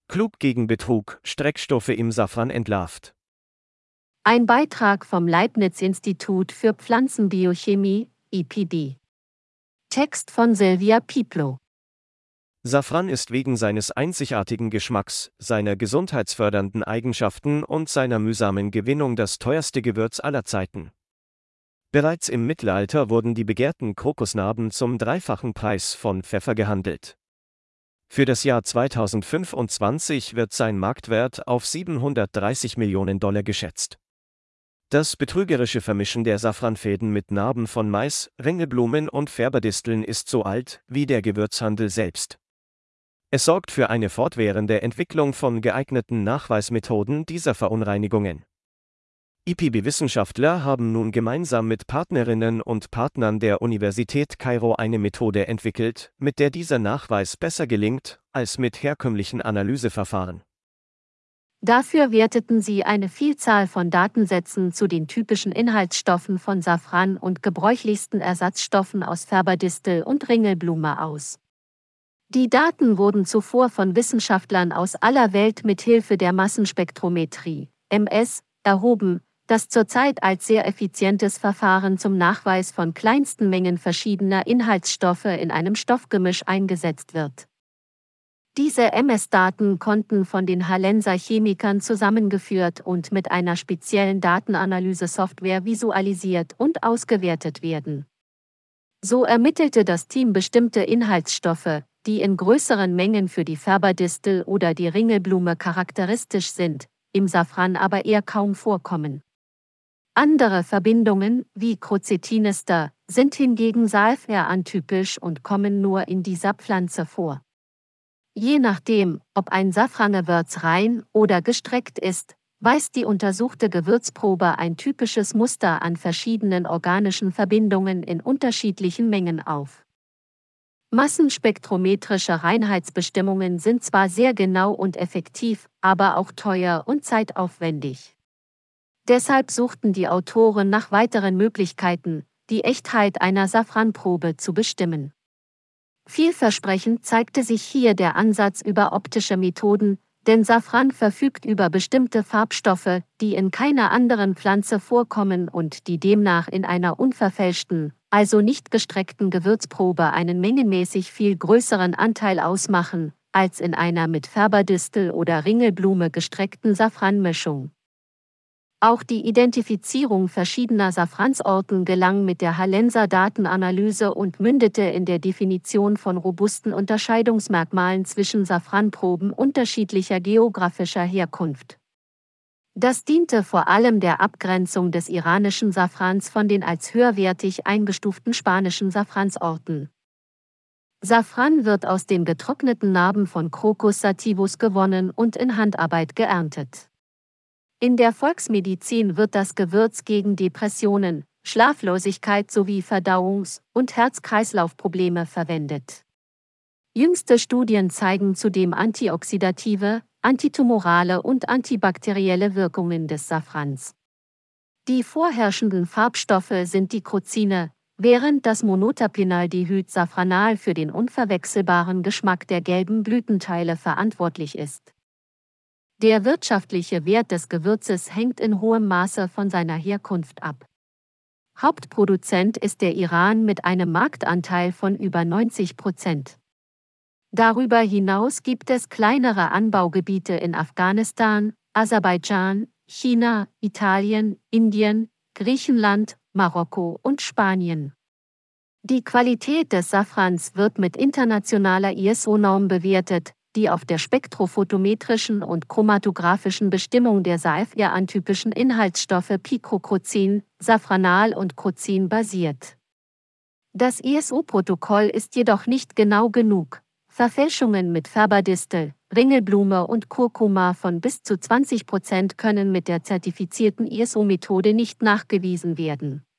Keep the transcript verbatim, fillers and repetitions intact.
Klug gegen Betrug, Streckstoffe im Safran entlarvt. Ein Beitrag vom Leibniz-Institut für Pflanzenbiochemie, I P B. Text von Silvia Piplo. Safran ist wegen seines einzigartigen Geschmacks, seiner gesundheitsfördernden Eigenschaften und seiner mühsamen Gewinnung das teuerste Gewürz aller Zeiten. Bereits im Mittelalter wurden die begehrten Krokusnarben zum dreifachen Preis von Pfeffer gehandelt. Für das Jahr zweitausendfünfundzwanzig wird sein Marktwert auf siebenhundertdreißig Millionen Dollar geschätzt. Das betrügerische Vermischen der Safranfäden mit Narben von Mais, Ringelblumen und Färberdisteln ist so alt wie der Gewürzhandel selbst. Es sorgt für eine fortwährende Entwicklung von geeigneten Nachweismethoden dieser Verunreinigungen. I P B-Wissenschaftler haben nun gemeinsam mit Partnerinnen und Partnern der Universität Kairo eine Methode entwickelt, mit der dieser Nachweis besser gelingt als mit herkömmlichen Analyseverfahren. Dafür werteten sie eine Vielzahl von Datensätzen zu den typischen Inhaltsstoffen von Safran und gebräuchlichsten Ersatzstoffen aus Färberdistel und Ringelblume aus. Die Daten wurden zuvor von Wissenschaftlern aus aller Welt mit Hilfe der Massenspektrometrie, M S, erhoben, das zurzeit als sehr effizientes Verfahren zum Nachweis von kleinsten Mengen verschiedener Inhaltsstoffe in einem Stoffgemisch eingesetzt wird. Diese M S-Daten konnten von den Hallenser-Chemikern zusammengeführt und mit einer speziellen Datenanalyse-Software visualisiert und ausgewertet werden. So ermittelte das Team bestimmte Inhaltsstoffe, die in größeren Mengen für die Färberdistel oder die Ringelblume charakteristisch sind, im Safran aber eher kaum vorkommen. Andere Verbindungen, wie Crocetinister, sind hingegen Salvia-atypisch und kommen nur in dieser Pflanze vor. Je nachdem, ob ein Safrangewürz rein oder gestreckt ist, weist die untersuchte Gewürzprobe ein typisches Muster an verschiedenen organischen Verbindungen in unterschiedlichen Mengen auf. Massenspektrometrische Reinheitsbestimmungen sind zwar sehr genau und effektiv, aber auch teuer und zeitaufwendig. Deshalb suchten die Autoren nach weiteren Möglichkeiten, die Echtheit einer Safranprobe zu bestimmen. Vielversprechend zeigte sich hier der Ansatz über optische Methoden, denn Safran verfügt über bestimmte Farbstoffe, die in keiner anderen Pflanze vorkommen und die demnach in einer unverfälschten, also nicht gestreckten Gewürzprobe einen mengenmäßig viel größeren Anteil ausmachen, als in einer mit Färberdistel oder Ringelblume gestreckten Safranmischung. Auch die Identifizierung verschiedener Safransorten gelang mit der Hallenser Datenanalyse und mündete in der Definition von robusten Unterscheidungsmerkmalen zwischen Safranproben unterschiedlicher geografischer Herkunft. Das diente vor allem der Abgrenzung des iranischen Safrans von den als höherwertig eingestuften spanischen Safransorten. Safran wird aus den getrockneten Narben von Crocus sativus gewonnen und in Handarbeit geerntet. In der Volksmedizin wird das Gewürz gegen Depressionen, Schlaflosigkeit sowie Verdauungs- und Herz-Kreislauf-Probleme verwendet. Jüngste Studien zeigen zudem antioxidative, antitumorale und antibakterielle Wirkungen des Safrans. Die vorherrschenden Farbstoffe sind die Crocine, während das Monoterpenaldehyd Safranal für den unverwechselbaren Geschmack der gelben Blütenteile verantwortlich ist. Der wirtschaftliche Wert des Gewürzes hängt in hohem Maße von seiner Herkunft ab. Hauptproduzent ist der Iran mit einem Marktanteil von über neunzig Prozent. Darüber hinaus gibt es kleinere Anbaugebiete in Afghanistan, Aserbaidschan, China, Italien, Indien, Griechenland, Marokko und Spanien. Die Qualität des Safrans wird mit internationaler I S O-Norm bewertet, die auf der spektrophotometrischen und chromatographischen Bestimmung der Salvia-atypischen Inhaltsstoffe Picrocrocin, Safranal und Crocin basiert. Das I S O-Protokoll ist jedoch nicht genau genug. Verfälschungen mit Färberdistel, Ringelblume und Kurkuma von bis zu zwanzig Prozent können mit der zertifizierten I S O-Methode nicht nachgewiesen werden.